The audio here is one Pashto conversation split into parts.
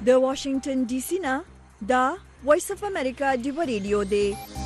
د واشنگټن ډي سي نه دا وایس اف امریکا ډیو ریډیو دی.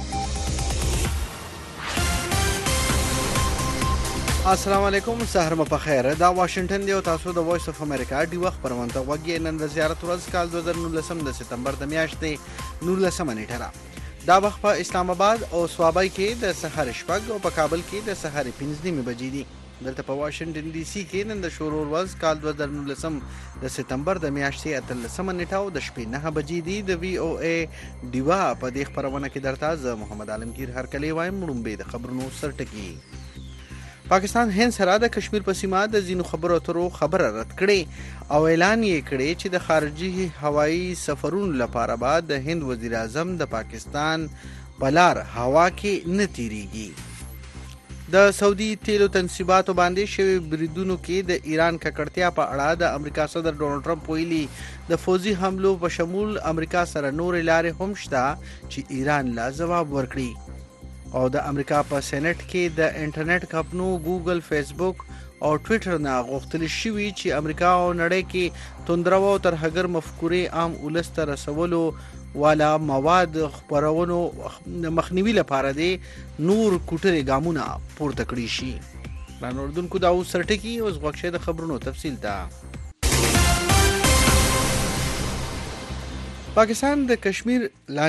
السلام علیکم، سحر مو په خیر. دا واشنگټن دی او تاسو د وایس اف امریکا ډیو خبرونه غوږی. نن د زیارت ورځ کال 2019 د سپتمبر د میاشتې 19 نیټه ده. دا وخت په اسلام آباد او صوابای کې د سحر شپږ او په کابل کې د سحر 15 بجې دي. دلته په واشنگټن ډي سي کې نن د شروع ورځ کال 2019 د سپتمبر د میاشتې 13 نیټه او د شپې 9 بجې دي. د وی او ای ډیوا په دې خبرونه کې درته زه محمد عالمگیر هرکلی وایم. وړاندې د خبرونو سرټکی. پاکستان هند سره د کشمیر په سیمه د ځینو خبرو اترو خبره رد کړي او اعلان یې کړی چې د خارجي هوایي سفرونو لپاره بعد د هند وزیر اعظم د پاکستان بلار هوا کې نه تیریږي. د سعودي تیلو تنصیباتو باندې شوی بریدونو کې د ایران ککړتیا په اړه د امریکا صدر ډونالد ټرمپ ویلي د فوزي حملو په شمول امریکا سره نور لارې هم شته چې ایران لا جواب ورکړي. او د امریکا په سېنات کې د انټرنیټ کمپنو ګوګل، فیسبوک او ټویټر نه غوښتل شوی چې امریکا او نړۍ کې توندرو او ترهګر مفکورې عام ولس ته رسولو والا مواد خپرونو مخنیوي لپاره دي نور کوټري ګامونه پورته کړی شي. رانوردونکو دا اوس سرټکی اوس غوښشه د خبرونو تفصیل ده. پاکستان د کشمیر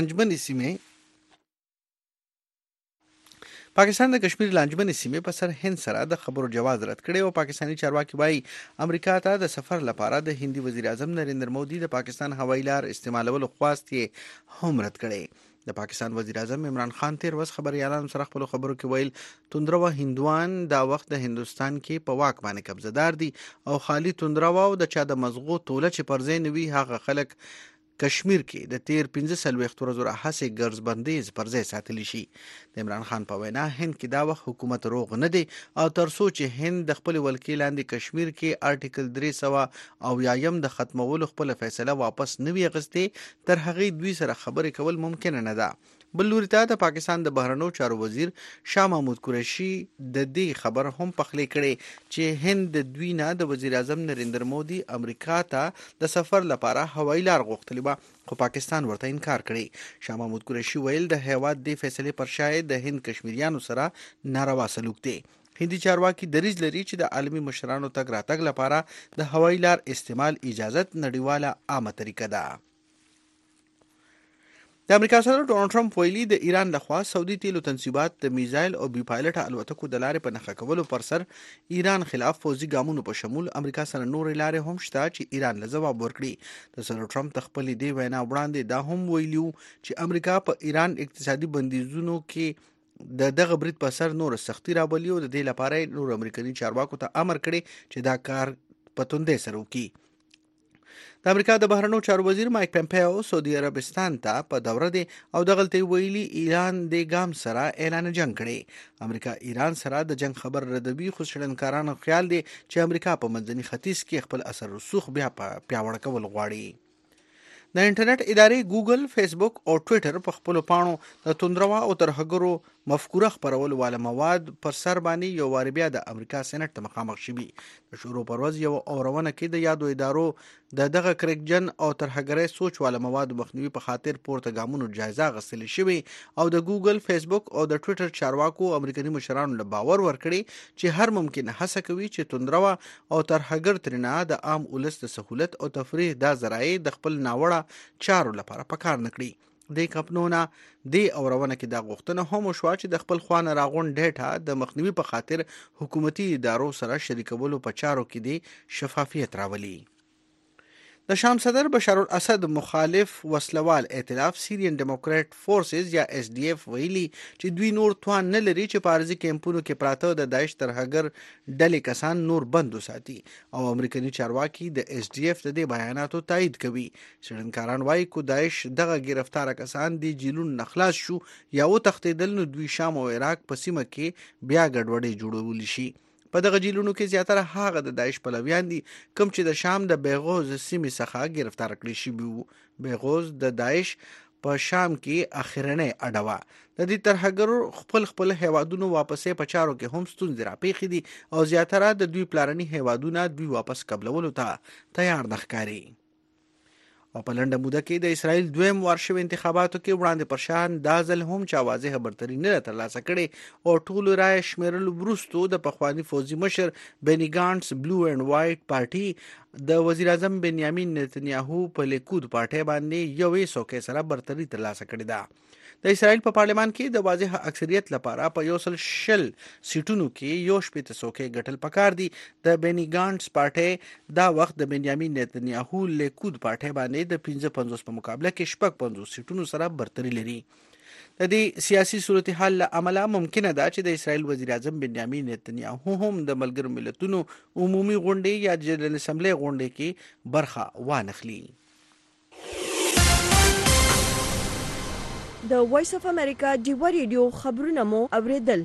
لانجمنې سیمې په سر هند سره د خبرو جواز رد کړي او پاکستاني چارواکي وايي امریکا ته د سفر لپاره د هندي وزیر اعظم نریندر مودي د پاکستان هوایي لار استعمالولو خواست یې هم رد کړي. د پاکستان وزیر اعظم عمران خان تیر ورځ خبريالانو سره خپل خبرو کې ویل توندرو هندوان دا وخت د هندستان کې په واک باندې قبضه‌دار دي او خالي توندرو او د چا د مزغو توله چې پرځې نوي هغه خلک کشمیر کې د تیر 15 ورځو راهسې ګرځبندیز پر ځای ساتلی شي. د عمران خان په وینا هند کې دا وخت حکومت روغ نه دی او تر څو چې هند د خپل ولکې لاندې کشمیر کې آرټیکل 300 او یایم د ختمولو خپل فیصله واپس نه وي اخیستې تر هغې دوی سره خبرې کول ممکن نه ده. بل لوري ته د پاکستان د بهرنیو چارو وزیر شاه محمود قریشي د دې خبر هم پخلی کړي چې هند د دوی نه د وزیر اعظم نریندر مودي امریکا ته د سفر لپاره هوایي لار غوښتلی و خو پاکستان ورته انکار کړي. شاه محمود قریشي ویل د هیواد د فیصلې پر شاید د هند کشمیریانو سره ناروا سلوک دی. هندي چارواکي دریځ لري چې د عالمي مشرانو تګ راتګ لپاره د هوایي لار استعمال اجازت نړیواله عامه طریقه ده. د امریکا صدر ډونالد ټرمپ ویلي د ایران لخوا سعودي تیلو تنصیبات د میزایل او بي پایلټ الوتکو د لارې په نښه کولو پر سر ایران خلاف فوزي ګامونو په شمول امریکا سره نورې لارې هم شته چې ایران له جواب ورکړي. د صدر ټرمپ د خپلې دې وینا وړاندې دا هم ویلي چې امریکا په ایران اقتصادي بندیزونو کې د دغه برید په سر نور سختي راولي او د دې لپاره نور امریکایي چارواکو ته امر کړي چې دا کار په توندۍ سره وکړي. د امریکا د بهرنیو چارو وزیر مایک پمپیو سعودي عربستان ته په دوره دی او دغلته ویلي ایران د ګام سره اعلان جنگ کړي. امریکا ایران سره د جنگ خبر ردوي خو شړنکارانو خیال دی چې امریکا په منځني ختیځ کې خپل اثر رسوخ بیا پیاوړی کول غواړي. د انټرنیټ ادارې ګوګل، فیسبوک او ټویټر په خپل پاڼو د توندروا او ترهګرو مفکوره خپرولو والا مواد پر سر باندې یو وار بیا د امریکا سېنات ته مخامخ شوي. د شروع پر ورځ یو اورونه کې د یادو ادارو د دغه کرکجن او ترهګرۍ سوچ والا مواد مخنیوي په خاطر پورته ګامونو جایزه غوښتل شوی او د ګوګل، فیسبوک او د ټویټر چارواکو امریکایي مشرانو له باور ورکړي چې هر ممکن هڅه کوي چې توندروا او ترهګر ترنه د عام ولس د سہولت او تفریح د ذرایع د خپل ناوړه چارو لپاره پکار نکړي. د کمپنونه د اورونه کې دا غوښتنه هم وشوه چې د خپل خوانه راغون ډیټا د مخنیوي په خاطر حکومتي ادارو سره شریکولو په چارو کې د شفافیت راولي. د شام صدر بشار الاسد مخالف وسلوال ائتلاف سیریان ډیموکرات فورسز یا اس ډي اف ویلي چې دوی نور توان نه لري چې پارزي کیمپونو کې پراته د داعش ترهګر ډلې کسان نور بند وساتي او امریکایي چارواکي د اس ډي اف د دې بیاناتو تایید کوي. شړنکاران وايي کو داعش دغه گرفتار کسان د جیلون نخلاص شو یا و تختیدل نو دوی شام او عراق په سیمه کې بیا ګډوډي جوړول شي. په دغه جیلونو کې زیاتره هغه د داعش پلویان دي کوم چې د شام د بیغوز سیمې څخه گرفتار کړي شوي وو. بیغوز د داعش په شام کې اخرنۍ اډه وه. د دې ترهګرو خپل هیوادونو واپسې په چارو کې هم ستونزې راپېښې دي او زیاتره د دوی پلارني هیوادونه دوی واپس قبلولو ته تیار نه ښکاري. او په لنډه موده کې د اسرائیل دویم وار شوي انتخاباتو کې وړاندې پر شان دا ځل هم چا واضحه برتري نه ترلاسه کړې او ټولو رایې شمیرلو وروسته د پخواني فوزي مشر بینی ګانټس بلو اینډ وایټ پارټي د وزیر اعظم بنیامین نتنیاهو په لیکود پارټي باندې یوې څوکۍ سره برتري ترلاسه کړې ده. د اسرائیل په پارلمان کې د واضح اکثریت لپاره په 110 سیټونو کې 1 څوکۍ ګټل پکار دي. د بینی ګانټس پارټي دا وخت د بنیامین نتنیاهو لیکود پارټي باندې د 55 په مقابله کې 50 سیټونو سره برتري لري. د دې سیاسي صورتحال له امله ممکنه ده چې د اسرائیل وزیر اعظم بنیامین نتنیاهو هم د ملګرو ملتونو عمومي غونډې یا جنرال اسمبلی غونډې کې برخه وانخلي. د وایس اف امریکا ډیوا ریډیو خبرونه مو اوریدل.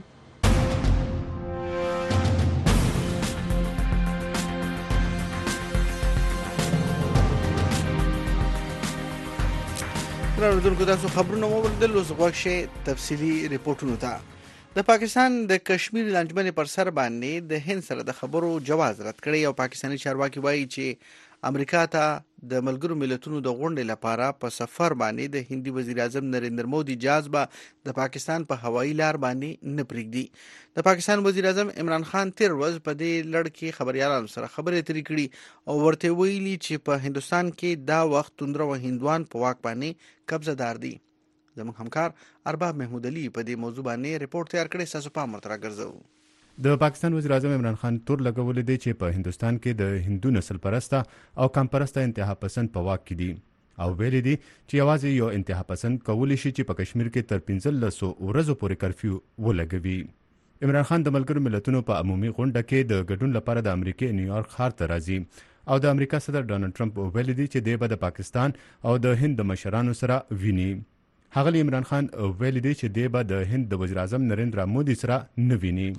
راوړونکو تاسو خبرونه مو اوریدل. اوس غوښ شي تفصيلي ریپورتونو ته. د پاکستان د کشمیر لانجمنې پر سر باندې د هند سره د خبرو جواز رد کړی او پاکستاني چارواکي وایي چې امریکا ته د ملګرو ملتونو د غونډې لپاره په سفر باندې د هندي وزیر اعظم نریندر مودي جذبه د پاکستان په هوایي لار باندې نه پرېږدي. د پاکستان وزیر اعظم عمران خان تیر ورځ په دې لړ کې خبريالانو سره خبرې اترې کړي او ورته ویلي چې په هندستان کې دا وخت توندره و هندوان په واک باندې قبضه دار دي. زموږ همکار ارباب محمود علي په دې موضوع باندې ریپورت تیار کړی. تاسو په امر تر ګرځو. د پاکستان وزیر اعظم عمران خان تور لګولې دی چې په هندستان کې د هندو نسل پرسته او کم پرسته انتها پسند په واک کې دي او ویلي دي چې یوازې یو انتها پسند کولی شي چې په کشمیر کې تر 1500 ورځو پورې کرفیو ولګوي. عمران خان د ملګرو ملتونو په عمومي غونډه کې د ګډون لپاره د امریکای نیویارک ښار ته راځي او د امریکا صدر ډانلډ ټرمپ ویلي دي چې دی به د پاکستان او د هند د مشرانو سره ویني. ښاغلی عمران خان ویلي دی چې دی به د هند د وزیر اعظم نریندرا مودي سره نه ویني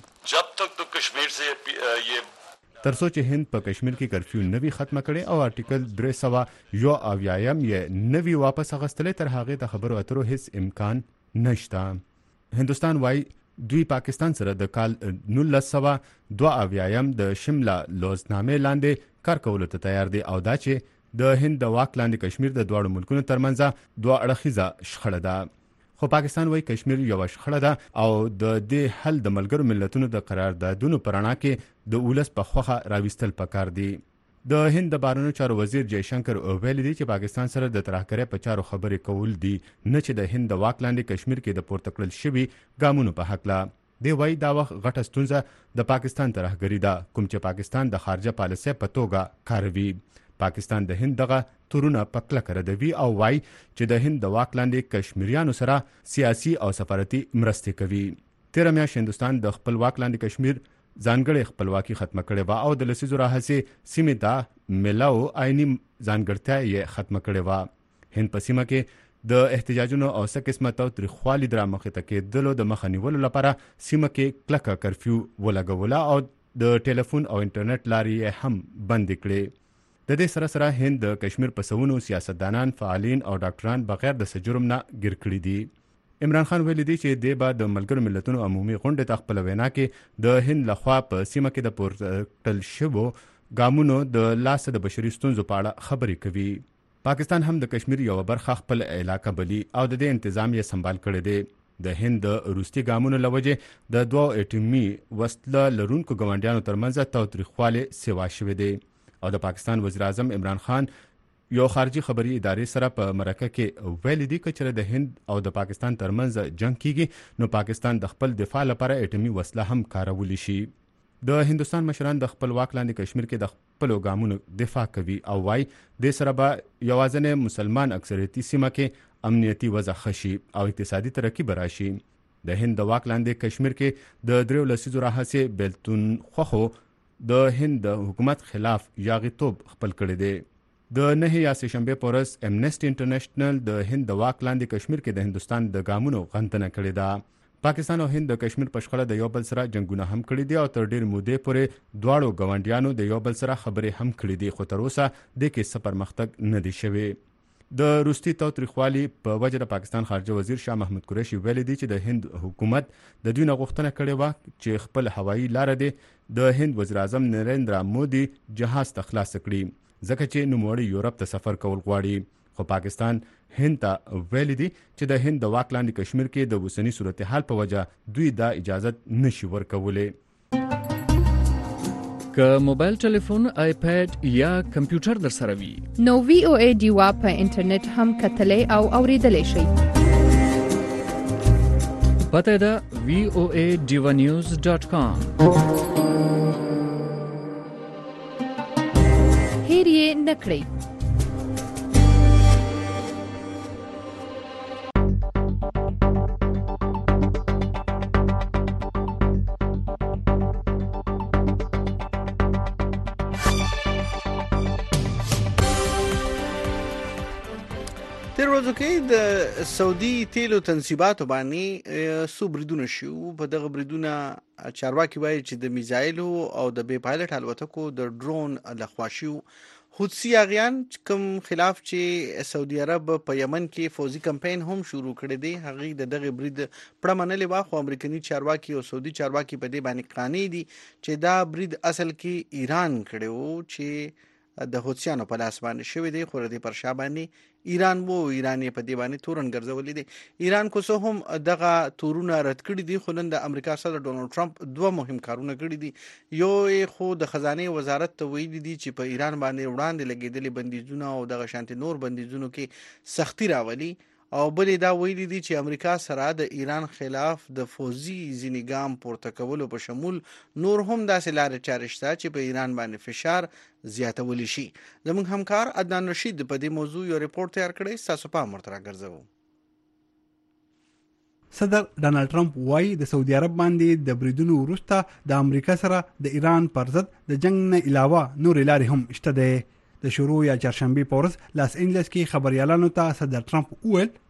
تر څو چې هند په کشمیر کې کرفیو نوی ختمه کړي او آرټیکل 301 یې نوی واپس اخیستلې تر هغه د خبرو اترو هیڅ امکان نشته. هندستان وايي دوی پاکستان سره د کال 1922 د شمله لوزنامې لاندې کار کولو ته تیار دي او دا چې د هند د واک لاندې کشمیر د دواړو ملکونو ترمنځ دوه اړخیزه شخړه ده. خو پاکستان وايي کشمیر یو شخړه ده او د دې حل د ملګرو ملتونو د قراردادونو پرانا کې د اولس په خوخه راوستل پکار دي. د هند د بهرنیو چارو وزیر جای شنکر ویلي دی چې پاکستان سره د ترهګرۍ په چارو خبرې کول دي نه چې د هند د واک لاندې کشمیر کې د پورته کړل شوي ګامونو په حق لا. دی وايي دا وخت غټه ستونزه د پاکستان ترهګري ده کوم چې پاکستان د خارجه پالیسۍ په توګه کاروي. پاکستان د هند دغه تورونه په کلکه ردوي او وايي چې د هند د واک لاندې کشمیریانو سره سیاسي او سفارتي مرستې کوي. تیر میاشت هندستان د خپل واک لاندې کشمیر ځانګړې خپلواکي ختمه کړې و او د لسیزو راهیسې سیمې ته ملاو آئینی ځانګړتیا یې ختمه کړې و. هند په سیمه کې د احتجاجونو او څه قسمه تاوتریخوالي درامخې ته کېدلو د مخه نیولو لپاره سیمه کې کلکه کرفیو ولګوله او د ټلیفون او انټرنیټ لارې هم بندې کړې. د دې سره سره هند د کشمیر په سونو سیاستدانان، فعالین او ډاکټران بغیر د سجرم نه ګیر کړي دي. عمران خان ویلي دی چې دی به د ملګرو ملتونو عمومي غونډې ته خپل وینا کې د هند لخوا په سیمه کې د پورتل شوو ګامونو د لاس د بشري ستونزو په اړه خبرې کوي. پاکستان هم د کشمیر یو برخه خپل علاقه بلی او د دې تنظیم یې سمبال کړی دی. د هند د روسي ګامونو لوجه د دوه اټومي وسله لرونکو ګاونډیانو ترمنځ تاوتریخوالی سیوا شوی دی او د پاکستان وزیر اعظم عمران خان یو خارجي خبري ادارې سره په مرکه کې ویلي دي چې د هند او د پاکستان ترمنځ جنگ کیږي نو پاکستان د خپل دفاع لپاره اټومي وسله هم کارولی شي. د هندستان مشران د خپل واک لاندې کشمیر کې د خپل ګامونو دفاع کوي او وايي د سره به یوازینی مسلمان اکثریتي سیمه کې امنیتي وضع خشي او اقتصادي ترقی براشي. د هند د واک لاندې کشمیر کې د دریو لسیزو راهیسې بیلتون خوخو د هند د حکومت خلاف یاغیتوب خپل کړی دی. د 9 یا سهشنبه په ورځ امنیسټي انټرنیشنل د هند د واک لاندې کشمیر کې د هندستان د ګامونو غندنه کړې ده. پاکستان او هند د کشمیر په شخړه د یو بل سره جنگونه هم کړي دي او تر ډیر مودې پورې دواړو ګاونډیانو د یو بل سره خبرې هم کړي دي خو تر اوسه د کې څه پرمختګ نه دی شوی. د روسي تاوتریخوالي په وجه د پاکستان خارجه وزیر شاه محمود قریشي ویلي دی چې د هند حکومت د دوی نه غوښتنه کړې و چې خپل هوایي لار دی د هند وزیر اعظم نریندرا مودي جهاز ته خلاص کړي ځکه چې نوموړی یورپ ته سفر کول غواړي خو پاکستان هند ته ویلي دي چې د هند د واک لاندې کشمیر کې د اوسنی صورتحال په وجه دوی دا اجازه نشي ورکولی. که موبایل ټلیفون، آیپیډ یا کمپیوټر در سره وي نو VOA ډیوا په انټرنیټ هم کتلی او اوریدلی شئ. پته ده voadivanews.com. هیر یې نکړئ. تیر ورځو کې د سعودي تیلو تنصیباتو باندې څو بریدونه شو. په دغه بریدونه چارواکي وایي چې د میزایلو او د بې پایلټ الوتکو د ډرون لخوا شو. حوثي اغیان کوم خلاف چې سعودي عرب په یمن کې فوزي کمپاین هم شروع کړی دی، هغه د دغه برید پړه منلې وا، خو امریکایي چارواکي او سعودي چارواکي په دې باندې قانع دي چې دا برید اصل کې ایران کړی وو چې د حوثیانو په لاس باندې شوی دی، خو د پر شا باندې ایران په دې باندې تورن ګرځولې دي. ایران کو څه هم دغه تورونه رد کړي دي، خو نن د امریکا صدر ډونالد ټرمپ دوه مهم کارونه کړي دي. یو خو د خزانه وزارت ته ویلي دي چې په ایران باندې وړاندې لګیدلي بندیزونه او دغه شانتي نور بندیزونو کې سختی راولي، او بلې دا ویلي دي چې امریکا سره د ایران خلاف د فوزي ځینې ګام پورته کولو په شمول نور هم داسې لارې چارې شته چې په ایران باندې فشار زیاتولی شي. زموږ همکار عدنان رشید په دې موضوع یو ریپورت تیار کړی، ستاسو پام ورته راګرځوو. صدر ډونالد ټرمپ وایي د سعودي عرب باندې د بریدونو وروسته د امریکا سره د ایران پر ضد د جنگ نه علاوه نورې لارې هم شته دي. د شروع یا چهارشنبه په ورځ لاس انجلس کې خبريالانو ته صدر ټرمپ وویل د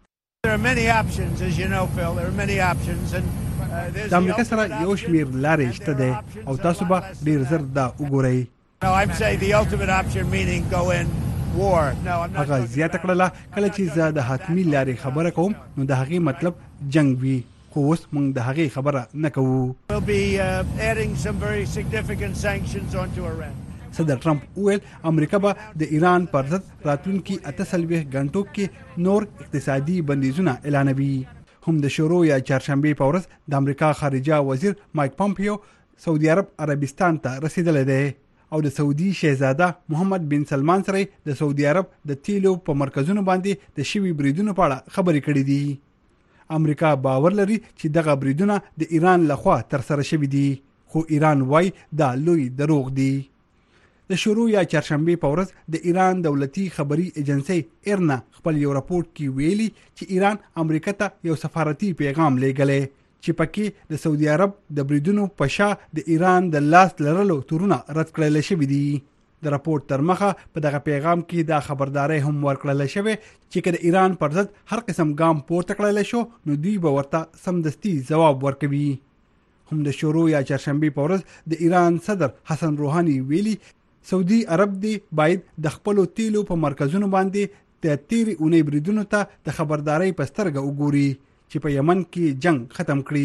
امریکا سره یو شمیر لارې شته دي او تاسو به ډیر زر دا وګورئ. هغه زیاته کړله کله چې زه د حتمی لارې خبره کوم نو د هغې مطلب جنگ وي، خو اوس موږ د هغې خبره نه کوو. صدر ټرمپ وویل امریکا به د ایران پر ضد راتلونکي 48 غنټو کې نور اقتصادي بندیزونه اعلانوي. هم د شروع یا چهارشنبه په ورځ د امریکا خارجه وزیر مایک پامپیو سعودي عربستان ته رسیدلی دی او د سعودي شهزاده محمد بن سلمان سره د سعودي عرب د تیلو په مرکزونو باندې د شوي بریدونو په اړه خبرې کړې دي. امریکا باور لري چې دغه بریدونه د ایران لخوا تر سره شوي دي، خو ایران وایي دا لوی دروغ دي. د شروع یا چهارشنبه په ورځ د ایران دولتي خبري ایجنسی ایرنا خپل یو راپورټ کې ویلي چې ایران امریکا ته یو سفارتي پیغام لېږلی چې پکې د سعودي عرب د بریدونو په شا د ایران د لاس لرلو تورونه رد کړل شوي دي. د راپورټ تر مخه په دغه پیغام کې دا خبرداري هم ورکړل شوې چې کله ایران پر ضد هر قسم ګام پورته کړل شو نو دوی به ورته سمدستي ځواب ورکوي. هم د شروع یا چهارشنبه په ورځ د ایران صدر حسن روحاني ویلي سعودي عرب دی باید د خپل تیلو په مرکزونو باندې د تیری اونۍ بریدونو ته د خبرداري پسترګه وګوري چې په یمن کې جنگ ختم کړي.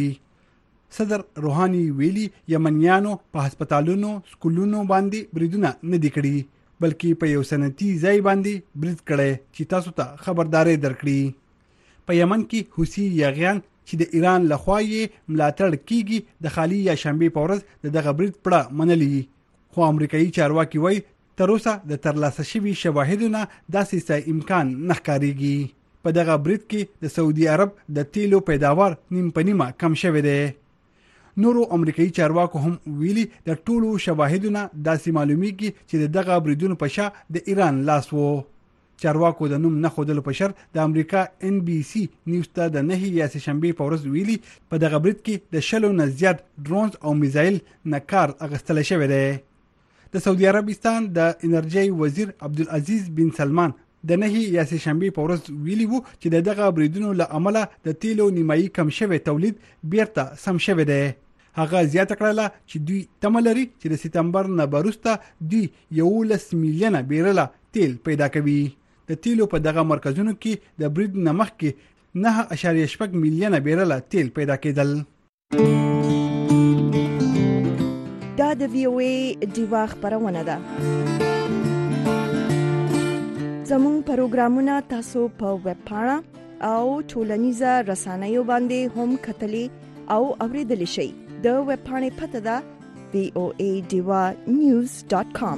صدر روحاني ویلي یمنیانو په هسپتالونو سکولونو باندې بریدونه نه دي کړي بلکې په یو سنتي ځای باندې برید کړي چې تاسو ته خبرداري درکړي. په یمن کې حوثي یاغیان چې د ایران لخوا یې ملاتړ کیږي د خالی یا شنبه په ورځ دغه برید پړه منلي، خو امریکایي چارواکي وایي تر اوسه د ترلاسه شوي شواهدونه داسې څه امکان نه ښکارېږي. په دغه برید کې د سعودي عرب د تیلو پیداوار نیم په نیمه کم شوی دی. نورو امریکایي چارواکو هم ویلي د ټولو شواهدونه داسې معلومیږي چې دغه بریدونو په شا د ایران لاس وو. چارواکو د نوم نه ښودلو په شر د امریکا NBC نیوز ته د 9 یا شنبه په ورځ ویلي په دغه برید کې د 60 نه زیات ډرونز او میزایل نه کار اخیستل شوی دی. د سعودي عربستان د انرژي وزیر عبدالعزیز بن سلمان د 9 یا شنبه په ورځ ویلي وو چې دغه بریدونو له امله د تیلو نیمایي کم شوی تولید بیرته سم شوی دی. هغه زیاته کړله چې دوی تمه لري چې د سپتمبر نه وروسته دوی 11 میلیونه بیرله تیل پیدا کوي. د تیلو په دغه مرکزونو کې د برید نه مخکې 9.8 میلیونه بیرله تیل پیدا کېدل. دا د VOA ډیوا خبرونه ده. زموږ پروګرامونه تاسو په ویب پاڼه او ټولنیزه رسنیو باندې هم کتلی او اوریدلی شئ. د ویب پاڼې پته ده voadivanews.com.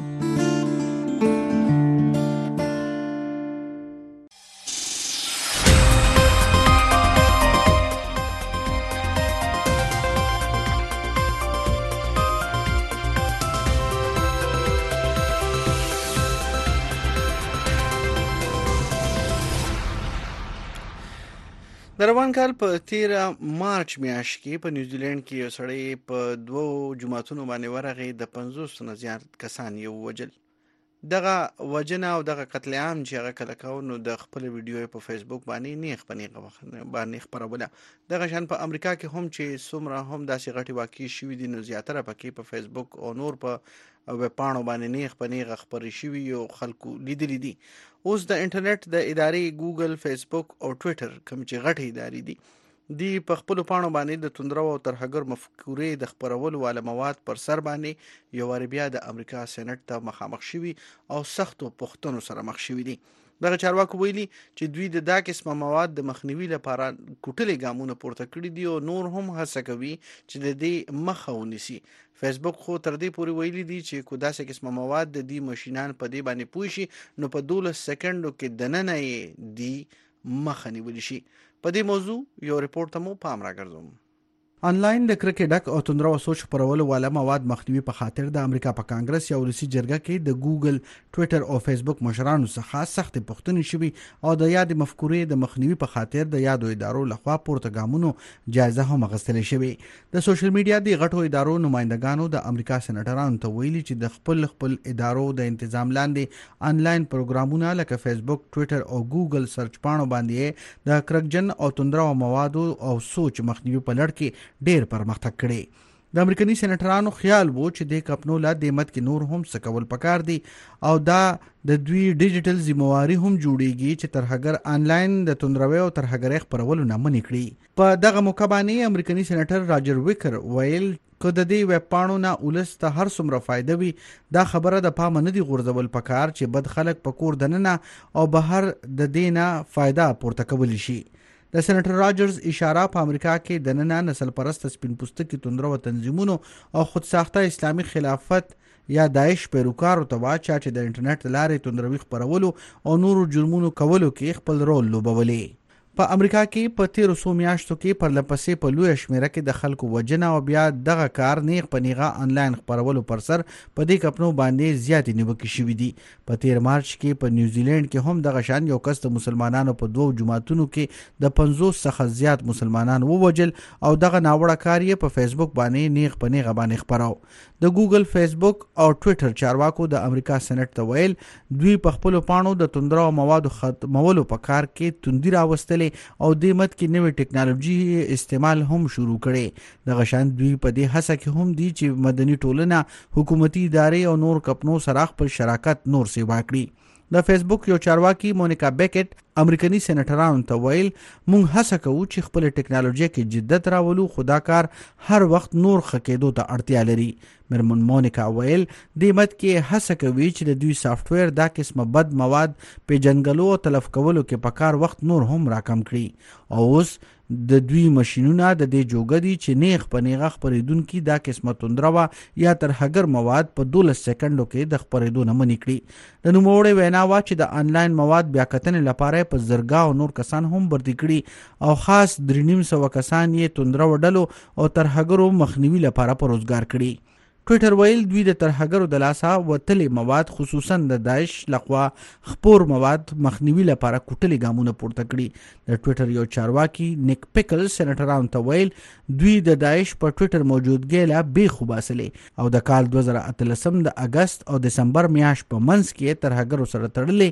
د روان کال په 13 مارچ میاشت کې په نیوزیلند کې یو سړی په 2 جماعتونو باندې ورغی د 50 نه زیات کسان یې ووجل. دغه وجنه او دغه قتل عام چې هغه کله کاوه نو د خپل ویډیو په فیسبوک باندې نیغ باندې خپروله. دغه شان په امریکا کې هم چې څومره هم داسې غټي واقع شوي دي نو زیاتره پکې په فیسبوک او نور په ویب پاڼو باندې نیغ په نیغ خپرې شوي او خلکو لیدلې دي. اوس د انټرنیټ د ادارې ګوګل، فیسبوک او ټویټر کوم چې غټې ادارې دي دی په خپل پاڼو باندې د توندرو او ترهګر مفکورې د خپرولو والا مواد پر سر باندې یو وار بیا د امریکا سېنات ته مخامخ شوي او سختو پوښتنو سره مخ شوي دي. دغه چارواکو ویلي چې دوی د دا قسمه مواد د مخنیوي لپاره کوټلې ګامونه پورته کړي دي او نور هم هڅه کوي چې د دې مخه ونیسي. فیسبوک خو تر دې پورې ویلي دي چې کو داسې قسمه مواد د دې ماشینان په دې باندې پوه شي نو په 12 سکندو کې دننه یې دی مخه نیول شي. په دې موضوع یو ریپورت ته مو پام راګرځوم. آنلاین د کرکې ډک او توندرو سوچ پرولو والا مواد مخنیوي په خاطر د امریکا په کانګرس یا ولسی جرګه کې د ګوګل، ټویټر او فیسبوک مشرانو څخه سخت پوښتنې شوي او د یاد مفکورې د مخنیوي په خاطر د یادو ادارو لخوا پورته ګامونو جایزه هم اخیستل شوې. د سوشل میډیا د غټو ادارو نمائندګانو د امریکا سېناترانو ته ویلي چې د خپل ادارو د تنظیم لاندې آنلاین پروګرامونه لکه فیسبوک، ټویټر او ګوګل سرچ پاڼو باندې د کرکجن او توندرو موادو او سوچ مخنیوي په لړ کې ډیر پرمختګ کړي. د امریکایي سېناترانو خیال وو چې د کپنو لا د مت کې نور هم سکول پکار دي او دا د دوی ډیجیټل ذمہواری هم جوړیږي چې ترهګر آنلاین د توندروي او ترهګر خبرولو نه منې کړي. په دغه موقع باندې امریکایي سېناتر راجر ویکر ویل که د دې ویب پاڼو نه ولس ته هر څومره فائدہ وي دا خبره د پام نه دی غورځول پکار چې بد خلک په کور دننه او بهر د دینه فائدہ پورته کول شي. د سېناتر راجرز اشاره په امریکا کې د نن نسل پرست سپین پوستکي توندرو تنظیمونو او خود ساخته اسلامي خلافت یا داعش پیروکارو ته واچا چې د انټرنیټ لارې توندروي خبرولو او نورو جرمونو کولو کې خپل رول لوبولې. په امریکا کې په 1300 میاشتو کې پر لپسې په لوی شمیره کې د خلکو وجنه او بیا دغه کار نیغ په نیغه آنلاین خبرولو پر سر په دې کپنو باندې زیاتې نیوکې شوې دي. په 13 مارچ کې په نیوزیلند کې هم دغه شان یو کس د مسلمانانو په 2 جماعتونو کې د 50 څخه زیات مسلمانان ووجل او دغه ناوړه کار یې په فیسبوک باندې نیغ په نیغه باندې خبراو. د ګوګل، فیسبوک او ټویټر چارواکو د امریکا سېنات ته ویل دوی په خپل پاڼو د توندرو موادو ختمولو په کار کې توندي راوستلې او د مت کې نوې ټکنالوژي استعمال هم شروع کړي. دغه شان دوی په دې هڅه کې هم دي چې مدني ټولنه، حکومتي ادارې او نور کپنو سره خپل شراکت نور سیوا کړي. د فیسبوک یو چارواکي مونیکا بیکټ امریکایي سېناترانو ته ویل موږ هڅه کوو چې خپل ټکنالوژي کې جدت راولو خو دا کار هر وخت نور خکېدو ته اړتیا لري. مرمن مونیکا ویل د مت کې هڅه کوي چې د دوی سافټویر دا قسمه بد مواد په جنګلو او تلف کولو کې په کار وخت نور هم راکم کړي او اوس د دوی ماشينونه د دې جوګدي چې نیغ په نیغه خبرېدونکو دا قسمه توندروا یا ترهګر مواد په 12 سکندو کې د خبرېدو نه منې کړي. د نوموړې وینا وا چې د آنلاین مواد بیا کتنې لپاره په زرګا او نور کسان هم برتي کړي او خاص 3.5 کسان یې توندرو ډلو او ترهګرو مخنیوي لپاره په روزګار کړي. ټویټر ویل دوی د ترهګرو د لاسه وتلې مواد خصوصا د داعش لخوا خپور مواد مخنیوي لپاره کوټلې ګامونه پورته کړي. د ټویټر یو چارواکي نیک پیکل سېناترانو ته ویل دوی د داعش په ټویټر موجودګۍ لا بې خوباسلې او د کال 2013 د اگست او دسمبر میاشت په منځ کې ترهګرو سره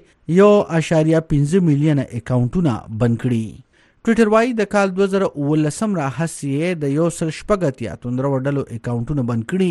تړلې 1.5 میلیونه اکاونټونه بند کړي. ټویټر وايي د کال 2019 راهسې د 1.8 توندرو ډلو اکاونټونه بند کړي.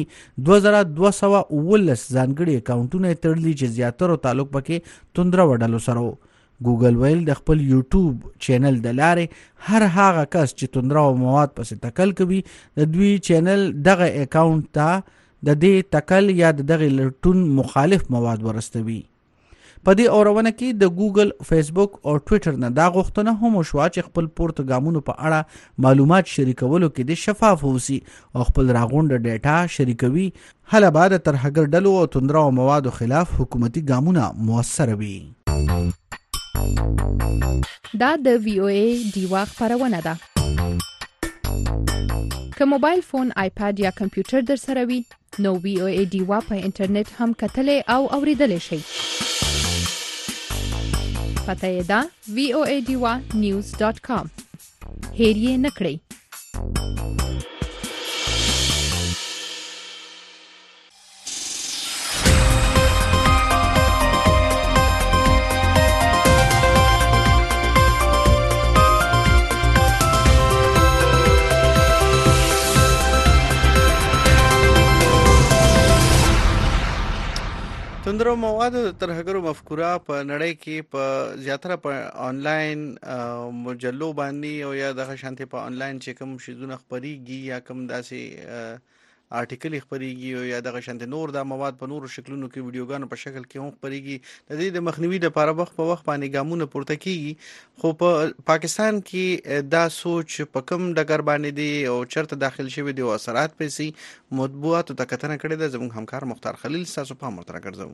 2219 ځانګړي اکاونټونه تړلي چې زیاتره تعلق پکې توندرو ډلو سره. ګوګل ویل د خپل یوټیوب چینل د لارې هر هغه کس چې توندرو مواد پسې تکل کوي د دوی چینل دغه اکاونټ ته د دې تکل یا دغه لټون مخالف مواد ورستوي. په دې اورونه کې د ګوګل، فیسبوک او ټوئیټر نه دا غوښتنه هم وشوه چې خپل پورتګامونو په اړه معلومات شریکولو کې د شفاف اوسي او خپل راغونډه ډیټا شریکوي. هله بعد ترهګر ډلو او توندرو موادو خلاف حکومتي ګامونه موثر وي. دا د VOA دیوا خبرونه ده. که موبایل فون، آیپاد یا کمپیوټر در سره وي نو VOA دیوا په انټرنیټ هم کتلی او اوریدلی شئ. پته یې ده voadiwa.news.com. هیر یې نه کړئ. توندرو موادو د ترهګرو مفکوره په نړۍ کې په زیاتره په آنلاین مجلو باندې او یا دغه شانتي په آنلاین چې کوم شیزونه خبريږي یا کوم داسې آرټیکل خبريږي او یا دغه شانتي نور د مواد په نورو شکلونو کې ویډیوګانو په شکل کې هم خبريږي. د دې د مخنیوي لپاره وخت په وخت باندې ګامونه پورته کیږي. خو په پاکستان کې دا سوچ په کوم ډګر باندې دی او چرته داخل شوی دی او اثرات پېسي مطبوعاتو ته کتنه کړې ده. زموږ همکار مختار خلیل تاسو په امر تر ګرځو.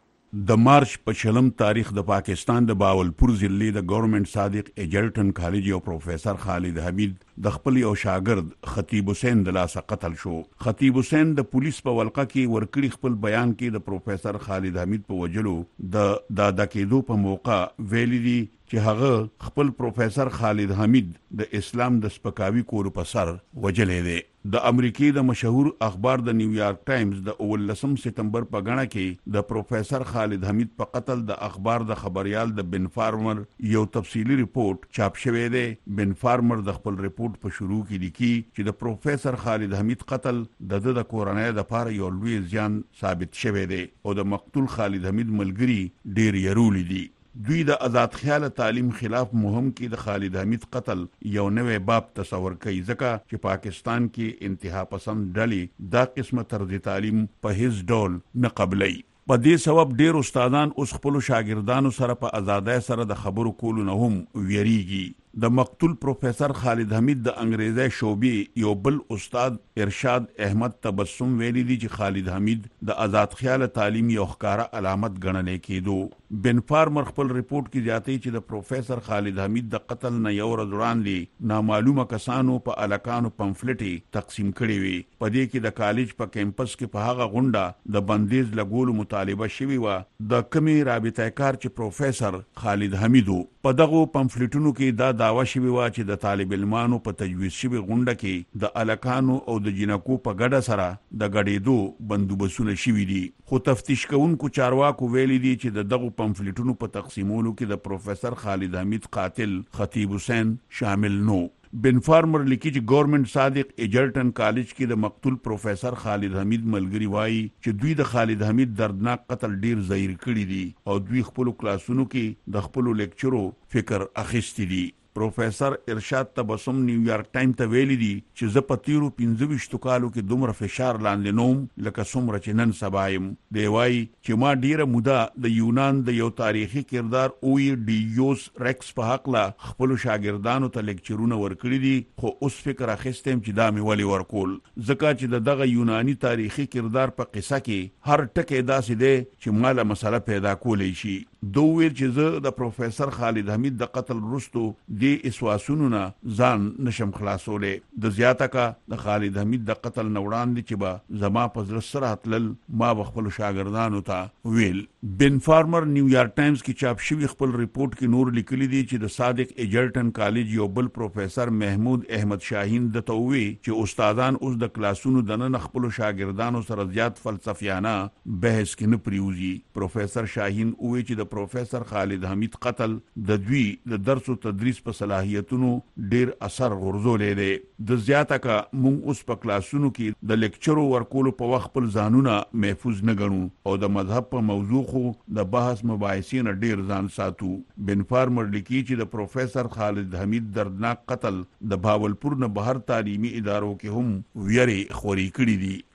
د مارچ په 6 تاریخ د پاکستان د باولپور ضلع د ګورنمنت صادق ایجلټن کالج یو پروفیسر خالد حمید د خپل یو شاګرد خطیب حسین د لاسه قتل شو. خطیب حسین د پولیس په ولقه کې ورکړي خپل بیان کې د پروفیسر خالد حمید په وجلو د کېدو په موقع ویلي دي چې هغه خپل پروفیسر خالد حمید د اسلام د سپکاوي کولو په سر وجلې دی. د امریکای د مشهور اخبار د نیویارک ټایمز د 19 سپتمبر په غاڼه کې د پروفیسر خالد حمید په قتل د اخبار د خبريال د بن فارمر یو تفصیلی ریپورت چاپ شوی دی. بن فارمر د خپل ریپورت په شروع کې لیکي چې د پروفیسر خالد حمید قتل د کورنۍ لپاره یو لوی زیان ثابت شوی دی او د مقتول خالد حمید ملګری ډیر یرولې دي. دوی د آزاد خیال تعلیم خلاف مهم کې د خالد حمید قتل یو نوې باب تصور کوي ځکه چې پاکستان کې انتها پسند ډلې دا قسمه طرز تعلیم په هیڅ ډول نه قبلي. په دې سبب ډیر استادان اوس خپل شاګردانو سره په ازادۍ سره د خبرو کولو نه هم ویریږي. د مقتول پروفیسر خالد حمید د انګریزي شعبې یو بل استاد ارشاد احمد تبسم ویلي دي چې خالد حمید د آزاد خیال تعلیم یو ښکارا علامت ګڼل کېدو. بن فارمر خپل ریپورت کې جاتی چې د پروفیسر خالد حمید د قتل نه یو ورځ وړاندې نامعلومه کسانو په الکانو پمفلټي تقسیم کړي وي. په دې کې د کالج په کیمپس کې په هغه غونډه د بندیز لګولو مطالبه شوی و د کمی رابطه کار چې پروفیسر خالد حمیدو په دغه پمفلټونو کې دا داوا شوی و چې د طالب علمانو په تجویز شوی غونډه کې د الکانو او د جنکو په ګډه سره د غړېدو بندوبسونه شوی دي. خو تفتیش کوونکو چارواکو ویلي دي چې د دغه پمفلټونو په تقسیمولو کې د پروفیسر خالد حمید قاتل خطیب حسین شامل نو. بن فارمر لیکي چې ګورنمنت صادق ایجلټن کالج کې د مقتول پروفیسر خالد حمید ملګری وایي چې دوی د خالد حمید دردناک قتل ډیر ظاهر کړی دي او دوی خپل کلاسونو کې د خپل لیکچرو فکر اخیستی دي. پروفیسر ارشاد تبسم نیویارک ټایم ته ویلي دي چې زه په تیرو 15 کالو کې دومره فشار لاندې نوم لکه څومره چې نن سبا یم. دی وایي چې ما ډیره موده د یونان د یو تاریخي کردار اویډیوس ریکس په حق لا خپل شاګردانو ته لیکچرونه ورکړي دي خو اوس فکر اخیستم چې دا مې ولې ورکول ځکه چې دغه یونانی تاریخي کردار په قصه کې هر ټکی داسې دی چې ماله مسله پیدا کولی شي. دوی چې زه د پروفیسر خالد حمید د قتل وروسته د اسواسونو نه ځان نشم خلاصولې. د زیاته کا د خالد حمید د قتل نه وړاندې چې به زما په زړه سره تلل ما به خپل شاګردانو ته ویل. بن فارمر نیویارک ټایمز کې چاپ شوی خپل ریپورت کې نور لیکلي دي چې د صادق ایجلټن کالج یو بل پروفیسر محمود احمد شاهین د تووي چې استادان اوس د کلاسونو د نن خپل شاګردانو سره زیات فلسفیانه بحث کې نه پریوزي. پروفیسر شاهین وایي چې د پروفیسر خالد حمید قتل د دوی د درس او تدریس په صلاحیتونو ډیر اثر غورځولې دی. د زیاته کا مونږ اوس په کلاسونو کې د لیکچرو ورکولو په وخت خپل ځانونه محفوظ نه ګڼو او د مذهب په موضوع خو د بحث مباحثین ډیر ځان ساتو. بن فارمر لیکي چې د پروفیسر خالد حمید دردناک قتل د باولپور نه بهر تعلیمي ادارو کې هم ویری خوري کړی دي.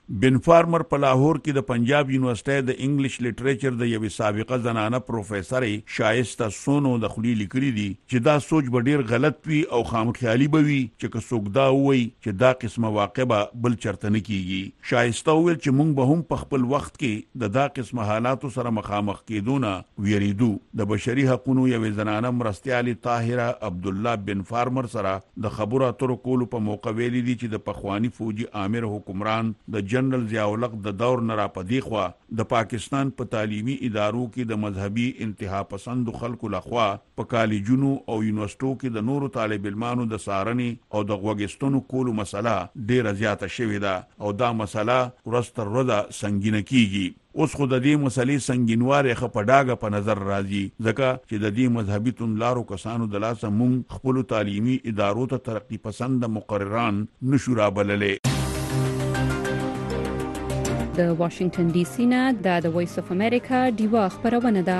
بن فارمر په لاهور کې د پنجاب یونیورسيټي د انګلیش لټریچر د یوې سابقه زنانه پروفیسور شایسته سونو د خلی لیکلي دي چې دا سوچ به ډیر غلط وي او خامخیالي به وي چې څوک دا وایي چې دا قسمه واقعه بل چرته نه کیږي. شایسته ویل چې موږ به هم په خپل وخت کې د دا قسمه حالاتو سره مخامخ کېدونه ویریدو. د بشري حقوقو یوې زنانه مرستیالي طاهره عبد الله بن فارمر سره د خبرو اترو کولو په موقع ویلي دي چې د پخوانی فوجي امیر حکمران د جنرال ضیاءالحق د دور نه را پدې خوا د پاکستان په تعلیمي ادارو کې د مذهبي انتها پسند خلکو لخوا په کالجونو او یونیورسيټو کې د نورو طالب علمانو د سارني او د غوګستونو کولو مسله ډیره زیاته شوې ده او دا مسله ورستر رضا سنگینه کیږي. اوس خو د دې مسلې سنگینواره خپډاګه په نظر راځي ځکه چې د دې مذهبي تنلارو کسانو د لاسه مونږ خپل تعلیمي ادارو ته ترقی پسند مقرران نشو رابللې. د واشنگټن ډي سي نه د وایس اف امریکا دیوا خبرونه ده.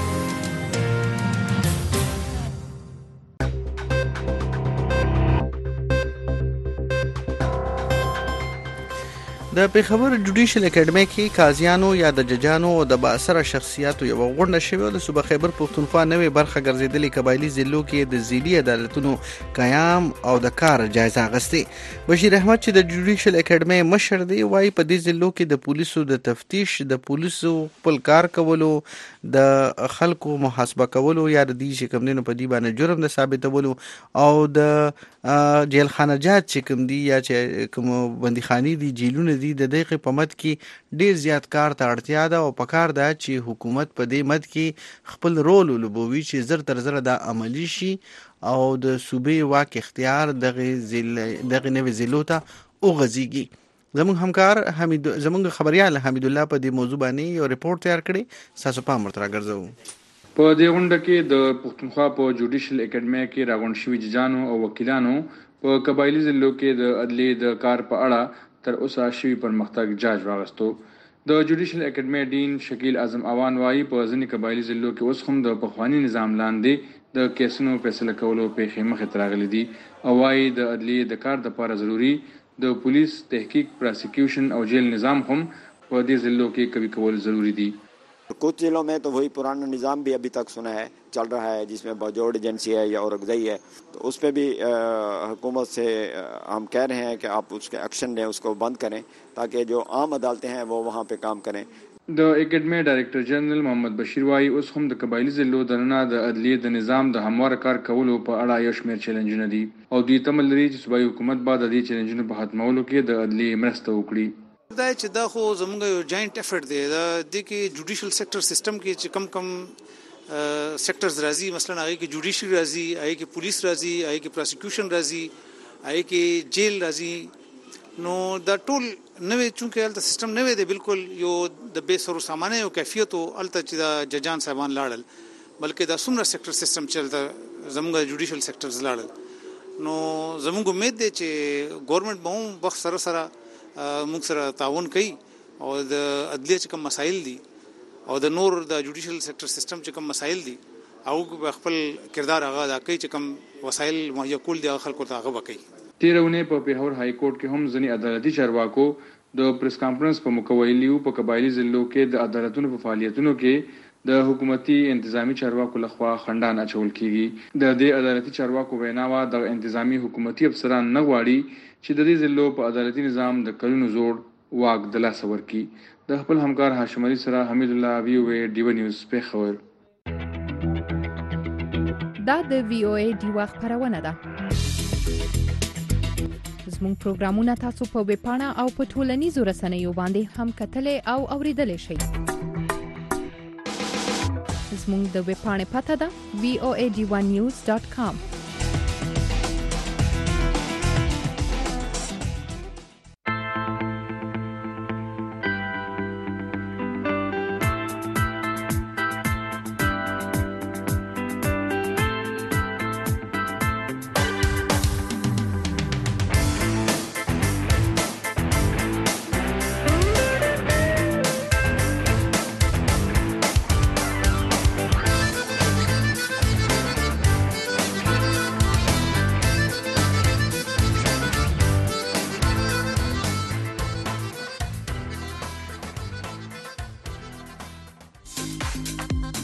د پیښور جوډیشل اکیډمي کې قاضیانو یا د ججانو او د باثره شخصیتو یو غونډه شوه د صوبه خیبر پښتونخوا نوې برخه ګرځیدلې قبایلی ضلعو کې د ذیلی عدالتونو قیام او د کار جایزه اخیسته. بشیر احمد چې د جوډیشل اکیډمي مشر دی وايي په دې ضلعو کې د پولیسو د تفتیش د پولیسو خپل کار کولو د خلکو محاسبه کولو یا د دې شکمنو په دی باندې جرم نه ثابتولو او د جیل خانجات چې کوم دی یا چې کوم بندیخانی دي جیلونه د دقیق په مد کې ډیر زیات کار ته اړتیا ده او پکار ده چې حکومت په دې مد کې خپل رول ولوبوي چې زر تر زر د عملی شي او د صوبې واک اختیار دغه نوې ضلعو ته وغځيږي. زموږ همکار زموږ خبريال حمید الله په دې موضوع باندې یو ریپورت تیار کړی ساسو پام ورته راګرځو. په دې غونډه کې د پښتونخوا په جوډیشل اکیډمي کې راغونډ شوي ججانو او وکیلانو په قبایلی ضلعو کې د عدلیې د کار په اړه تر اوسه شوي پرمختګ جاج واغستو. د جوډیشل اکیډمي ډین شکیل اعظم اوان وايي په ځینې قبایلی ضلعو کې اوس هم د پخواني نظام لاندې د کیسونو فیصله کولو پیښې مخې ته راغلي دي او وايي د عدلیې د کار لپاره ضروري د پولیس تحقیق پراسیکیوشن او جیل نظام هم په دې ضلعو کې قوي کول ضروری دي. कुछ जिलों में तो वही पुराना निज़ाम भी अभी तक सुना है चल रहा है जिसमें बाजोड़ एजेंसी है या औरगज़ई है तो उस पर भी हुकूमत से हम कह रहे हैं कि आप उसके एक्शन लें उसको बंद करें ताकि जो आम अदालतें हैं वो वहाँ पे काम करें. د اکیډمي ډایریکټر جنرال محمد بشیر وايي اوس هم د قبایلی ضلعو دننه د عدلیې د نظام د همواره کار کولو په اړه یو شمېر چیلنجونه دي او دوی تمه لري چې صوبایي حکومت به د دې چیلنجونو په ختمولو کې د عدلیې مرسته وکړي. دا چې دا خو زموږ یو جاینټ افورت دی د کې جوډیشل سېکټر سیستم کې چې کم سېکټرز راځي مثلا هغه کې جوډیشل راځي هغه کې پولیس راځي هغه کې پروسیکیوشن راځي هغه کې جیل راځي نو دا ټول نوې چونکه الته سیستم نوې دی بالکل یو د به سرو سامانه او کیفیت او الته چې دا ججان صاحبان لاړل بلکې دا څومره سېکټر سیستم چلته زموږ جوډیشل سېکټرز لاړل نو زموږ امید دی چې ګورنمنت به هم وخت سره سره موږ سره تعاون کوي او د عدلیه چې کوم مسایل دي او د نور د جوډیشل سېکټر سیستم چې کوم مسایل دي او خپل کردار هغه دا کوي چې کوم وسایل مهیا کول دي خلکو ته هغه وکړي. تیرونه په پیښور های کورټ کې هم ځنی عدالتي چارواکو د پریس کانفرنس په مکویلیو په قبایلی ضلعو کې د عدالتونو په فعالیتونو کې د حکومتي انتظامی چارواکو لخوا خندان اچول کیږي. د دې عدالتي چارواکو ویناوه د انتظامی حکومتي افسران نه غواړي چې د دې ضلعو په عدالتي نظام د کلونو زوړ واک د لاسه ورکړي. د خپل همکار هاشم علي سره حمید الله وی او ای ډیو نیوز پیښور. دا د وی او ای ډیو خبرونه ده. زموږ پروګرامونه تاسو په ویب پاڼه او په ټولنیزو رسنیو باندې هم کتلای او اوریدلای شئ. زموږ د ویب پاڼې پته ده voad1news.com